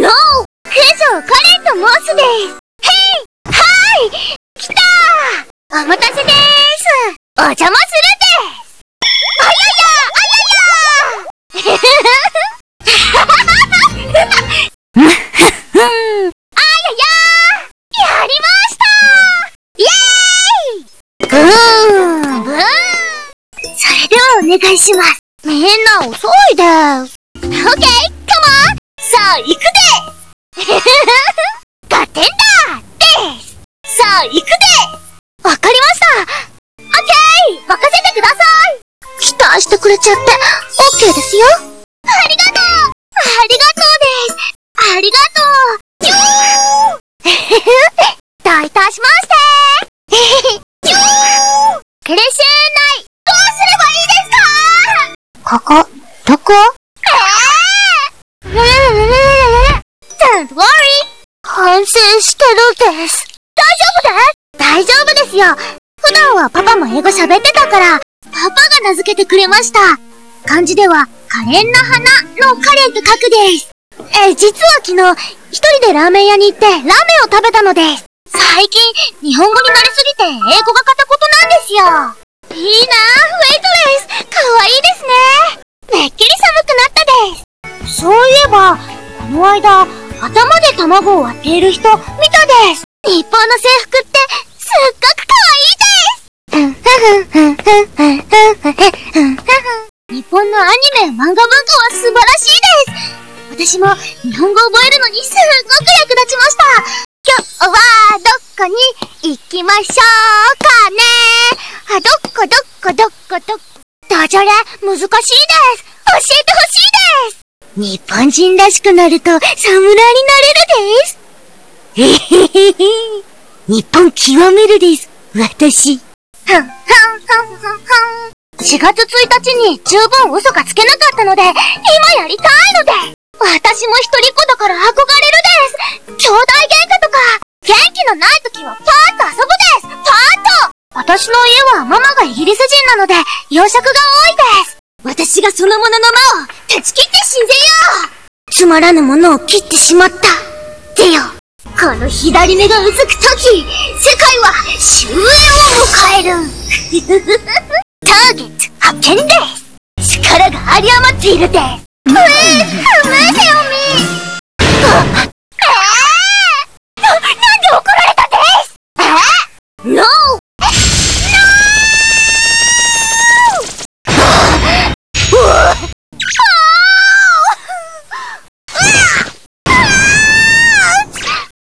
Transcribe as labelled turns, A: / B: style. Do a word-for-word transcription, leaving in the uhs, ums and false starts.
A: ノー九条カレンと申すです。へいはい、来たー。お待たせでーす。お邪魔するです。あややあややーあややー、やりましたー。イエーイ。ブーンブーン。それではお願いします。みんな遅いです。オッケー、カモン。さあ行くでガテンだです。さあ行くで。わかりました。オッケー、任せてください。期待してくれちゃってオッケーですよ。ありがとうありがとうです。ありがとう。キューどういたしましてキュークレシェーナイ、どうすればいいですか？ここ、どこ？えぇー！Don't worry! 反省してるです。大丈夫です？大丈夫ですよ。普段はパパも英語喋ってたから、パパが名付けてくれました。漢字では、可憐な花のカレンと書くです。え、実は昨日、一人でラーメン屋に行ってラーメンを食べたのです。最近、日本語に慣れすぎて英語が片言なんですよ。いいなぁ、ウェイトレス。かわいいですね。めっきり寒くなったです。そういえば、この間、頭で卵を割っている人、見たです。日本の制服って、すっごくかわいいです。日本のアニメ、漫画文化は素晴らしいです。私も日本語を覚えるのにすっごく役立ちました。今日はどこに行きましょうかね。あ、どこどこどこどこ。ダジャレ難しいです。教えてほしいです。日本人らしくなると侍になれるです。へへへへ。日本極めるです。私。ふんふんふんふんふん。しがつついたちに十分嘘がつけなかったので、今やりたいので。私も一人っ子だから憧れるです。兄弟喧嘩とか、元気のない時はパーッと遊ぶです。パーッと。私の家はママがイギリス人なので、洋食が多いです。私がそのものの魔を断ち切って死んぜよう。つまらぬものを切ってしまった。ぜよ。この左目がうずくとき、世界は終焉を迎える。ターゲット発見です。力が有り余っているです。うえー、うめえよみ。あ、えー、な、なんで怒られたです。えー、ノー